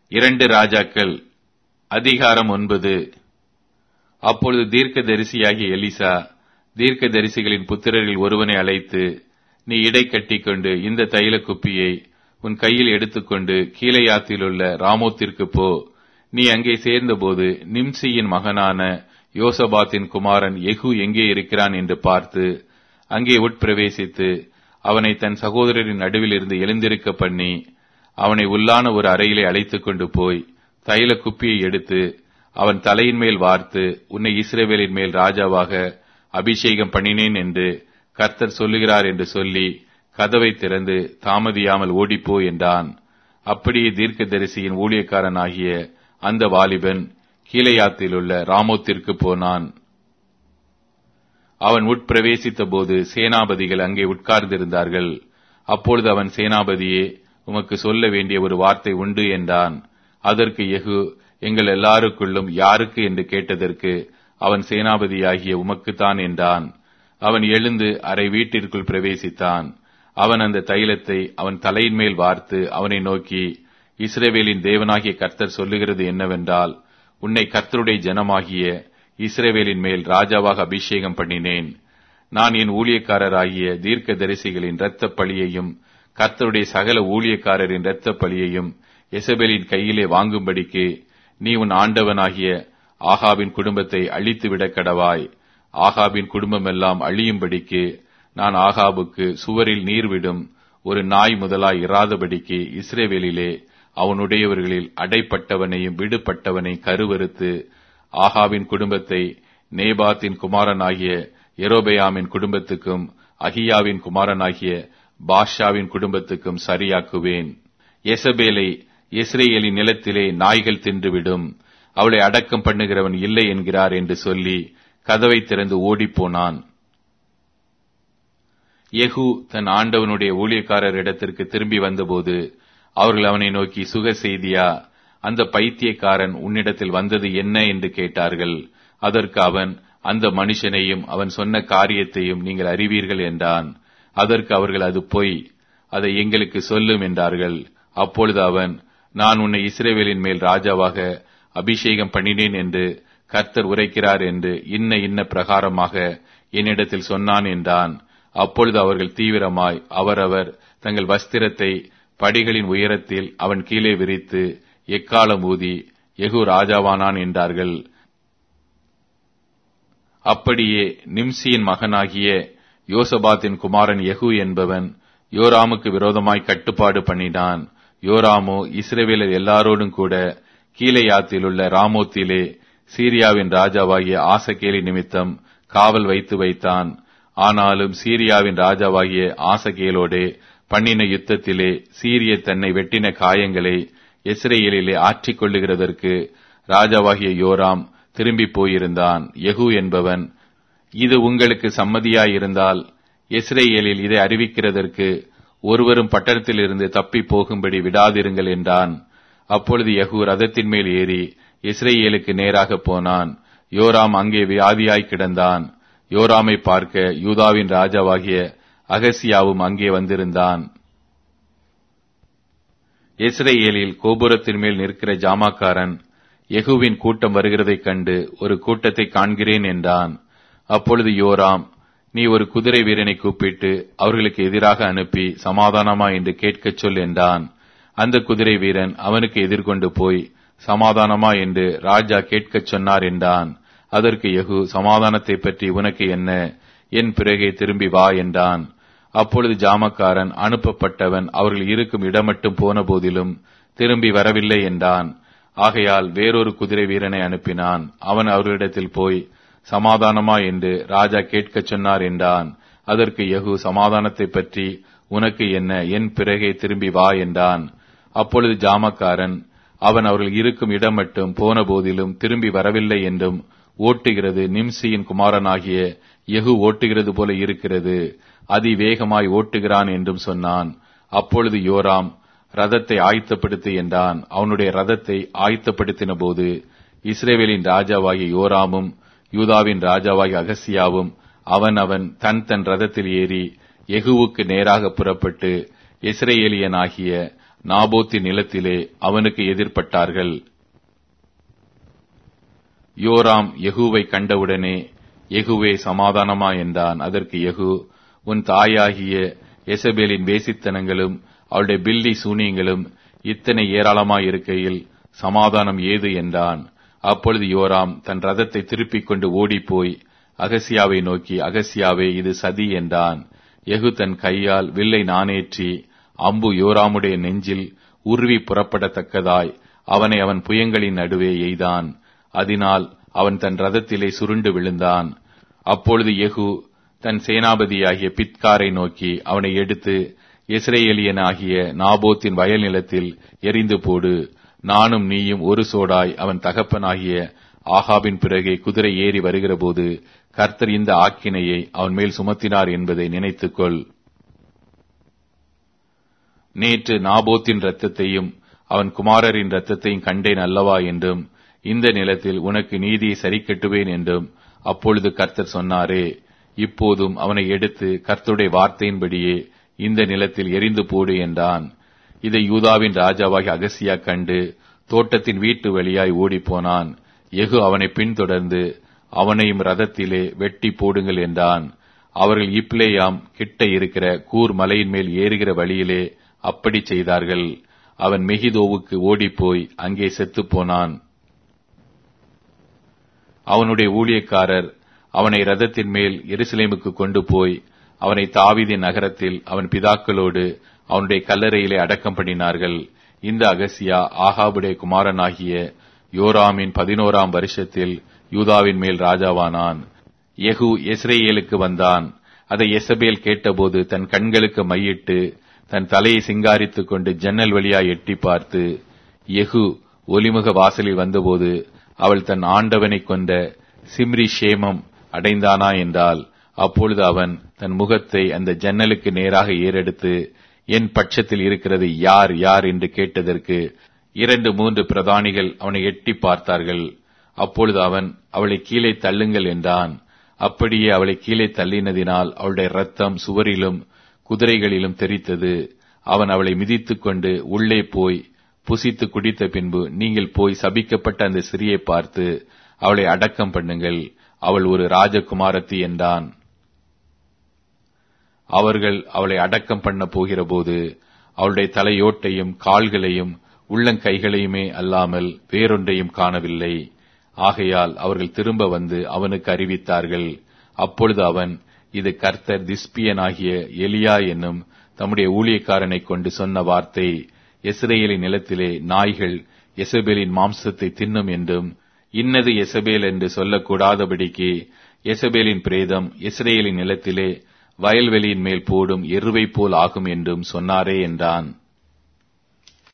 2 ராஜாக்கள் அதிகாரம் 9. அப்பொழுது தீர்க்கதரிசியாகிய எலிசா தீர்க்கதரிசிகளின் புத்திரரில் ஒருவனை அழைத்து, நீ இடை கட்டிக்கொண்டு இந்த தைல குப்பியை உன் கையில் எடுத்துக்கொண்டு கீலேயாத்திலுள்ள ராமோத்திற்கு போ. நீ அங்கே சேர்ந்தபோது நிம்சியின் மகனான யோசபாத்தின் குமாரன் யெகூ எங்கே இருக்கிறான் என்று பார்த்து அங்கே உட்பிரவேசித்து அவனை தன் சகோதரரின் நடுவில் இருந்து எழுந்திருக்க பண்ணி அவனை உள்ளான ஒரு அறையிலே அழைத்துக் கொண்டு போய் தைல குப்பியை எடுத்து அவன் தலையின் மேல் வார்த்து, உன்னை இஸ்ரவேலின் மேல் ராஜாவாக அபிஷேகம் பண்ணினேன் என்று கர்த்தர் சொல்லுகிறார் என்று சொல்லி கதவை திறந்து தாமதியாமல் ஓடிப்போ என்றான். அப்படியே தீர்க்கதரிசியின் ஊழியக்காரனாகிய அந்த வாலிபன் கீலேயாத்திலுள்ள ராமோத்திற்கு போனான். அவன் உட்பிரவேசித்த போது சேனாபதிகள் அங்கே உட்கார்ந்திருந்தார்கள். அப்பொழுது அவன், சேனாபதியே, உமக்கு சொல்ல வேண்டிய ஒரு வார்த்தை உண்டு என்றான். அதற்கு யெகூ, எங்கள் எல்லாருக்குள்ளும் யாருக்கு என்று கேட்டதற்கு அவன், சேனாபதியாகிய உமக்குத்தான் என்றான். அவன் எழுந்து அறை வீட்டிற்குள் பிரவேசித்தான். அவன் அந்த தைலத்தை அவன் தலையின் மேல் வார்த்து அவனை நோக்கி, இஸ்ரவேலின் தேவனாகிய கர்த்தர் சொல்லுகிறது என்னவென்றால், உன்னை கர்த்தருடைய ஜனமாகிய இஸ்ரவேலின் மேல் ராஜாவாக அபிஷேகம் பண்ணினேன். நான் என் ஊழியக்காரராகிய தீர்க்கதரிசிகளின் இரத்த பழியையும் கர்த்தருடைய சகல ஊழியக்காரரின் இரத்த பழியையும் எசபேலின் கையிலே வாங்கும்படிக்கு நீ உன் ஆண்டவனாகிய ஆகாபின் குடும்பத்தை அழித்துவிட கடவாய். ஆகாபின் குடும்பமெல்லாம் அழியும்படிக்கு நான் ஆகாபுக்கு சுவரில் நீர் விடும் ஒரு நாய் முதலாய் இராதபடிக்கு இஸ்ரவேலிலே அவனுடையவர்களில் அடைப்பட்டவனையும் விடுபட்டவனை கருவறுத்து ஆகாபின் குடும்பத்தை நேபாத்தின் குமாரனாகிய யெரொபெயாமின் குடும்பத்துக்கும் அகியாவின் குமாரனாகிய பாஷாவின் குடும்பத்துக்கும் சரியாக்குவேன். எசபேலை இஸ்ரேலின் நிலத்திலே நாய்கள் தின்றுவிடும், அவளை அடக்கம் பண்ணுகிறவன் இல்லை என்கிறார் என்று சொல்லி கதவை திறந்து ஓடிப்போனான். யெகூ தன் ஆண்டவனுடைய ஊழியக்காரரிடத்திற்கு திரும்பி வந்தபோது அவர்கள் அவனை நோக்கி, சுக செய்தியா? அந்த பைத்தியக்காரன் உன்னிடத்தில் வந்தது என்ன என்று கேட்டார்கள். அதற்கு அவன், அந்த மனுஷனையும் அவன் சொன்ன காரியத்தையும் நீங்கள் அறிவீர்கள் என்றான். அதற்கு அவர்கள், அது பொய், அதை எங்களுக்கு சொல்லும் என்றார்கள். அப்பொழுது அவன், நான் உன்னை இஸ்ரவேலின் மேல் ராஜாவாக அபிஷேகம் பண்ணினேன் என்று கர்த்தர் உரைக்கிறார் என்று இன்ன பிரகாரமாக என்னிடத்தில் சொன்னான் என்றான். அப்பொழுது அவர்கள் தீவிரமாய் அவரவர் தங்கள் வஸ்திரத்தை படிகளின் உயரத்தில் அவன் கீழே விரித்து எக்காலம் ஊதி, யெகூ ராஜாவானான் என்றார்கள். அப்படியே நிம்சியின் மகனாகிய யோசபாத்தின் குமாரன் யெகூ என்பவன் யோராமுக்கு விரோதமாய் கட்டுப்பாடு பண்ணினான். யோராமோ இஸ்ரவேலர் எல்லாரோடும் கூட கீலேயாத்திலுள்ள ராமோத்திலே சீரியாவின் ராஜாவாகிய ஆசகேலி நிமித்தம் காவல் வைத்தான். ஆனாலும் சீரியாவின் ராஜாவாகிய ஆசகேலோடே பண்ணின யுத்தத்திலே சீரிய தன்னை வெட்டின காயங்களை இஸ்ரேலிலே ஆற்றிக் கொள்ளுகிறதற்கு ராஜாவாகிய யோராம் திரும்பி போயிருந்தான். யெகூ என்பவன், இது உங்களுக்கு சம்மதியாயிருந்தால் இஸ்ரேலில் இதை அறிவிக்கிறதற்கு ஒருவரும் பட்டணத்திலிருந்து தப்பி போகும்படி விடாதிருங்கள் என்றான். அப்பொழுது யெகூ ரதத்தின் மேல் ஏறி இஸ்ரேலுக்கு நேராக போனான். யோராம் அங்கே வியாதியாய் கிடந்தான். யோராமை பார்க்க யூதாவின் ராஜாவாகிய அகசியாவும் அங்கே வந்திருந்தான். இஸ்ரேலில் கோபுரத்தின் மேல் நிற்கிற ஜாமாக்காரன் யெகூவின் கூட்டம் வருகிறதைக் கண்டு, ஒரு கூட்டத்தை காண்கிறேன் என்றான். அப்பொழுது யோராம், நீ ஒரு குதிரை வீரனை கூப்பிட்டு அவர்களுக்கு எதிராக அனுப்பி சமாதானமா என்று கேட்கச் சொல் என்றான். அந்த குதிரை வீரன் அவனுக்கு எதிர்கொண்டு போய், சமாதானமா என்று ராஜா கேட்கச் சொன்னார் என்றான். அதற்கு யெகூ, சமாதானத்தை பற்றி உனக்கு என்ன? என் பிறகே திரும்பி வா என்றான். அப்பொழுது ஜாமக்காரன் அனுப்பப்பட்டவன் அவர்கள் இருக்கும் இடமட்டும் போன போதிலும் திரும்பி வரவில்லை என்றான். ஆகையால் வேறொரு குதிரை வீரனை அனுப்பினான். அவன் அவர்களிடத்தில் போய், சமாதானமா என்று ராஜா கேட்கச் சொன்னார் என்றான். அதற்கு யெகூ, சமாதானத்தை பற்றி உனக்கு என்ன? என் பிறகே திரும்பி வா என்றான். அப்பொழுது ஜாமக்காரன், அவன் அவர்கள் இருக்கும் இடம் மட்டும் போன போதிலும் திரும்பி வரவில்லை என்றும், ஓட்டுகிறது நிம்சியின் குமாரனாகிய யெகூ ஓட்டுகிறது போல இருக்கிறது, அதிவேகமாய் ஓட்டுகிறான் என்றும் சொன்னான். அப்பொழுது யோராம், ரதத்தை ஆயத்தப்படுத்து என்றான். அவனுடைய ரதத்தை ஆயத்தப்படுத்தின போது இஸ்ரவேலின் ராஜாவாகிய யோராமும் யூதாவின் ராஜாவாகிய அகசியாவும் அவன் தன் ரதத்தில் ஏறி யெகூவுக்கு நேராக புறப்பட்டு இஸ்ரேலியனாகிய நாபோத்தின் நிலத்திலே அவனுக்கு எதிர்ப்பட்டார்கள். யோராம் யெகூவை கண்டவுடனே, யெகூவே சமாதானமா என்றான். அதற்கு யெகூ, உன் தாயாகிய யேசபேலின் வேசித்தனங்களும் அவளுடைய பில்லி சூனியங்களும் இத்தனை ஏராளமாயிருக்கையில் சமாதானம் ஏது என்றான். அப்பொழுது யோராம் தன் ரதத்தை திருப்பிக் கொண்டு ஓடிப்போய் அகசியாவை நோக்கி, அகசியாவே, இது சதி என்றான். யெகூ தன் கையால் வில்லை நாணேற்றி அம்பு யோராமுடைய நெஞ்சில் உருவி புறப்படத்தக்கதாய் அவனை அவன் புயங்களின் நடுவே எய்தான். அதனால் அவன் தன் ரதத்திலே சுருண்டு விழுந்தான். அப்பொழுது யெகூ தன் சேனாபதியாகிய பித்காரை நோக்கி, அவனை எடுத்து யெஸ்ரயேலியனாகிய நாபோத்தின் வயல் நிலத்தில் எறிந்து போடு. நானும் நீயும் ஒரு சோடாய் அவன் தகப்பனாகிய ஆகாபின் பிறகே குதிரை ஏறி வருகிறபோது கர்த்தர் இந்த ஆக்கினையை அவன் மேல் சுமத்தினார் என்பதை நினைத்துக்கொள். நேற்று நாபோத்தின் இரத்தத்தையும் அவன் குமாரரின் இரத்தத்தையும் கண்டேன் அல்லவா என்றும், இந்த நிலத்தில் உனக்கு நீதியை சரிக்கட்டுவேன் என்றும் அப்பொழுது கர்த்தர் சொன்னாரே. இப்போதும் அவனை எடுத்து கர்த்தருடைய வார்த்தையின்படியே இந்த நிலத்தில் எரிந்து போடு என்றான். இதை யூதாவின் ராஜாவாகி அகசியா கண்டு தோட்டத்தின் வீட்டு வழியாய் ஓடிப்போனான். யெகூ அவனை பின்தொடர்ந்து அவனையும் ரதத்திலே வெட்டி போடுங்கள் என்றான். அவர்கள் இப்லேயாம் கிட்ட இருக்கிற கூர் மலையின் மேல் ஏறுகிற வழியிலே அப்படி செய்தார்கள். அவன் மெகிதோவுக்கு ஓடிப்போய் அங்கே செத்துப்போனான். அவனுடைய ஊழியக்காரர் அவனை ரதத்தின் மேல் எருசலேமுக்கு கொண்டு போய் அவனை தாவீதின் நகரத்தில் அவன் பிதாக்களோடு அவனுடைய கல்லறையிலே அடக்கம் பண்ணினார்கள். இந்த அகசியா ஆகாபுடைய குமாரனாகிய யோராமின் 11ஆம் வருஷத்தில் யூதாவின் மேல் ராஜாவானான். யெகூ யெஸ்ரயேலுக்கு வந்தான். அதை யெசபேல் கேட்டபோது தன் கண்களுக்கு மையிட்டு தன் தலையை சிங்காரித்துக் கொண்டு ஜன்னல் வழியாய் எட்டி பார்த்து, யெகூ ஒலிமுக வாசலில் வந்தபோது அவள் தன் ஆண்டவனை கொண்ட சிம்ரி ஷேமம் அடைந்தானா என்றால், அப்பொழுது அவன் தன் முகத்தை அந்த ஜன்னலுக்கு நேராக ஏறெடுத்து, என் பட்சத்தில் இருக்கிறது யார் யார் என்று கேட்டதற்கு 2-3 பிரதானிகள் அவனை எட்டி பார்த்தார்கள். அப்பொழுது அவன், அவளை கீழே தள்ளுங்கள் என்றான். அப்படியே அவளை கீழே தள்ளினதினால் அவளுடைய இரத்தம் சுவரிலும் குதிரைகளிலும் தெறித்தது. அவன் அவளை மிதித்துக் கொண்டு உள்ளே போய் புசித்து குடித்த பின்பு, நீங்கள் போய் சபிக்கப்பட்ட அந்த ஸ்திரியை பார்த்து அவளை அடக்கம் பண்ணுங்கள், அவள் ஒரு ராஜகுமாரத்தி என்றான். அவர்கள் அவளை அடக்கம் பண்ண போகிற போது அவளுடைய தலையோட்டையும் கால்களையும் உள்ளங்கைகளையுமே அல்லாமல் வேறொன்றையும் காணவில்லை. ஆகையால் அவர்கள் திரும்ப வந்து அவனுக்கு அறிவித்தார்கள். அப்பொழுது அவன், இது கர்த்தர் திஸ்பியனாகிய எலியா என்னும் தம்முடைய ஊழியக்காரனை கொண்டு சொன்ன வார்த்தை. யெஸ்ரயேலின் நிலத்திலே நாய்கள் யெசபேலின் மாம்சத்தை தின்னும் என்றும், இன்னது யெசபேல் என்று சொல்லக்கூடாதபடிக்கு யெசபேலின் பிரேதம் யெஸ்ரயேலின் நிலத்திலே வயல்வெளியின் மேல் போடும் எருவை போல் ஆகும் என்றும் சொன்னாரே என்றான்.